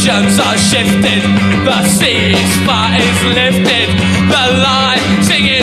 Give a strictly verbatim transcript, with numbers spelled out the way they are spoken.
Nations are shifted, the ceasefire is lifted, the line singing